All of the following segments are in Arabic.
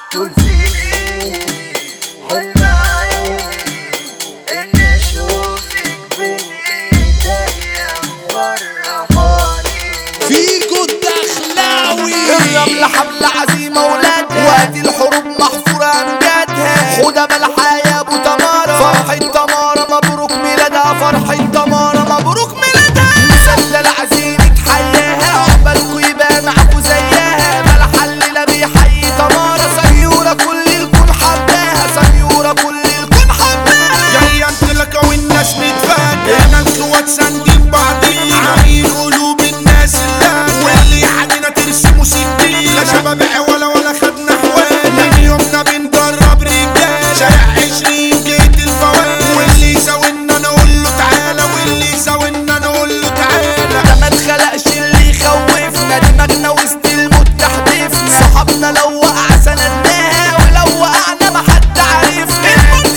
طول سنيني حلم عيني اني اشوفك بين ايديا مفرحاني. فيكو الدخلاوي الرمل حملة عزيمة ولادها، وادي الحروب محفورة امجادها. خدها بالحياة يا ابو تمارة، فرحة تمارة مبروك ميلادها، فرحة تمارة مبروك ميلادها. مسلسل عزيمة حياها، عقبالكوا يبقى معاكوا زيها. بلح الليلة بيحيي تمارة، سيورة كل الكون حباها، سيورة كل الكون حباها. جاي انطلقة والناس متفاجئة، احنا القوات ساندين بعضينا، عاملين قلوب الناس اللي واللي يعدينا ترسموا سكين. لا شباب ولا خدنا حوالي، من يومنا بندرب رجال. شارع 20 جيت الفوال، واللي يساوينا نقول له تعالى، واللي يساوينا نقول له تعالى. ده ما اتخلقش اللي يخوفنا، دماغنا وسط الموت تحدفنا. صحابنا لو وقع سندناها، ولو وقعنا ما حد عارفنا. الموت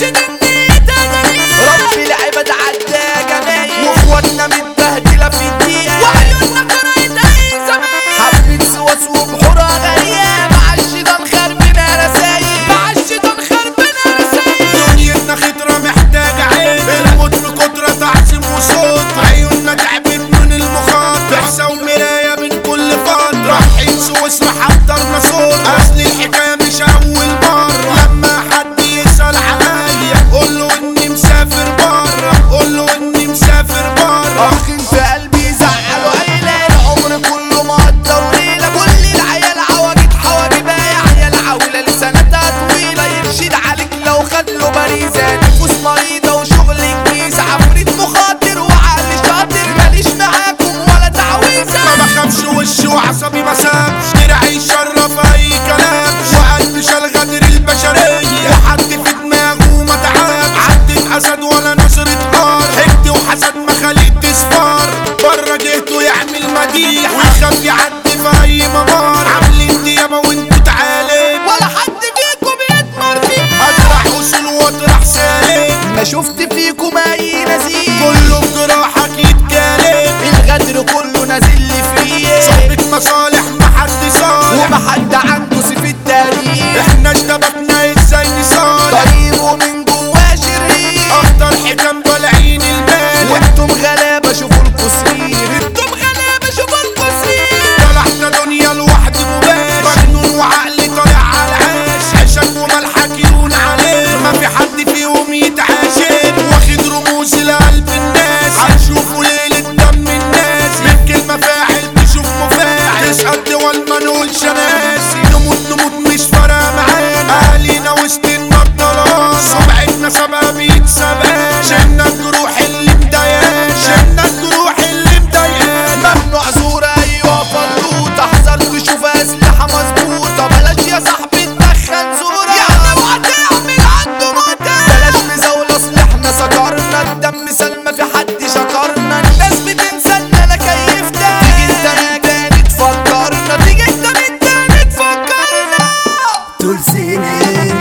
دنيتنا رب العباد عدى جمايل، واخواتنا متبهدله في الدقيقه، وعيوننا قرأت اي زمان. حبة سواس وبحورها غاليه، مع الشيطان خربنا رسايل، مع الشيطان خربنا رسايل. دنيتنا خضرة محتاجة عين، الموت بكترة تعظيم وصوت. عيوننا تعبت من المخاطر، حسا ومراية من كل فترة. رايحين سويسرا حضرنا صوت، أصل الحكاية مش أول مرة. لما حد يسأل عليا قول له إني مسافر برا، قول له إني مسافر برا. اخ في قلبي يزعلوا عيلة، العمر كله مقدر ليلة. كل العيال عواجد حواجبها، يا عيال عاولة لسنتها طويلة. يرشد عليك لو خد له باريزة، نفوس مريضة وشغل انجليز. عفريت مخاطر وعقل شاطر، ماليش معاكم ولا تعويذة. ما بخافش وشي وعصبي ما سابش، دراعي يشرف اي كلام. وقلبي شال غدر البشرية، وحد في دماغه ما تعب. عدت اسد ولا نصرة نار، حقد وحسد ما خلقت صفار. بره جهته يعمل مديح، ويخاف يعدي في اي ممر. عاملين ديابة وانتوا تعالي، ولا حد فيكم يتمر فيه. اطرح اصول واطرح سالك. ما شفت فيكم اي نزيل، كله بجراحك يتكلم. الغدر كله نازل لي فيه. صاحبة مصالح محد صالح، ومحد عنده سيف التاريخ. احنا اشتبكنا ازاي نصالح. طيبه من جواه شرير، اكتر حكم طالعين المال. وانتم غلابة شوفوا القصير، انتم غلابة شوفوا القصير. طلعنا دنيا لوحدي مباشر، مجنون وعقلي طالع على العاش. عشان وملحك يهون عليه، ما في حد فيهم يتعاشر. واخد رموز لقلب الناس، هنشوفوا ليلة دم الناس. بالكلمة فاعل تشوف مفاعل، تسأل دول ما نقولش ناسي. نموت مش فارقة معانا، اهالينا وسط النضالات. سمعتنا سابقة بيتسابقانا، شلنا الجروح اللي مضايقانا، شلنا الجروح اللي مضايقانا. ممنوع زور ايوه فلوط، احذر تشوف اسلحة مظبوطة. بلاش يا صاحبي تدخن زورة، يعني اوعى تعمل عنده موتة. بلاش نزاول اصل احنا سكرنا الدم سلمى، في حد شكرنا. الناس بتنسى ان انا كيفتها، تيجي انت من تاني تفكرنا، تيجي انت من تاني تفكرنا. طول سنيني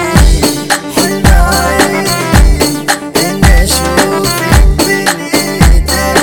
حلم عيني اني اشوفك بين ايديا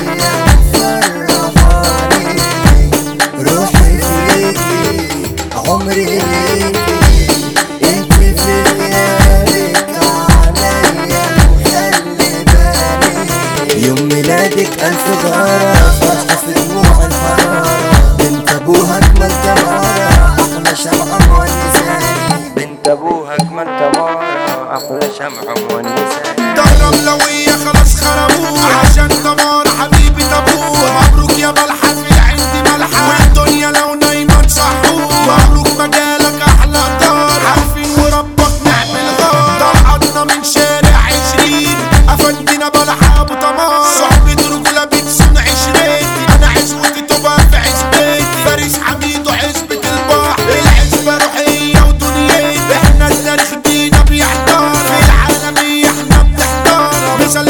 مفرحاني. روحي فيكي عمري ليكي، انت في غيابك عليا مخلي بالي. يوم ميلادك الف غارة، فرحة في دموع الحرارة. بنت ابوها اجمل تمارة، احلى شمعة مونساني. بنت ابوها اجمل تمارة، احلى شمعة مونساني. درب لوية خلاص خربوها، عشان تمارة حبيبة ابوها. مبروك يا بلحة في عندي ملحة، والدنيا لو نايمة تصحوها. مبروك مجالك احلى دار، عارفين وربك نعمل غار. طلعتنا من شارع 20، افندينا بلحة ابو تمار. صحبة رجولة بتصون عشرتي، انا عزوتي تبقى في عزبتي. فارس حميد وعزبة البحر، العزبة روحية ودنيتي. احنا التاريخ بينا بيحتار، في العالمية احنا بنحتار. مثل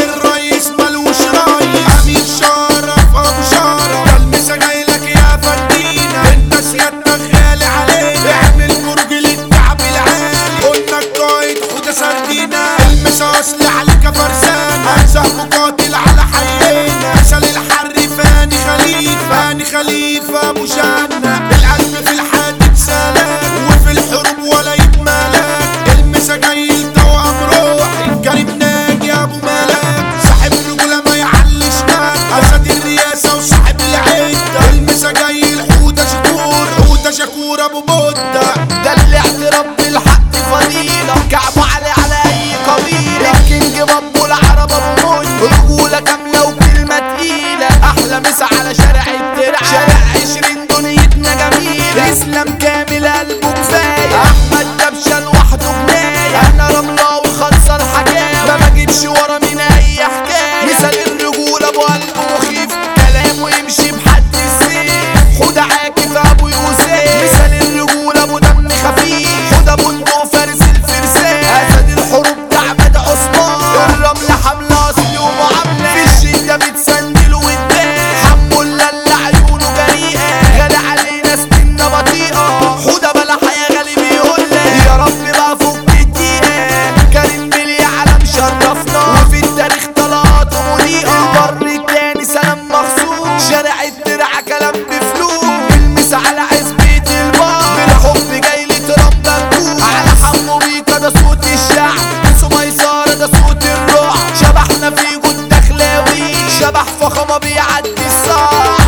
شبح فخامة بيعدي الصاع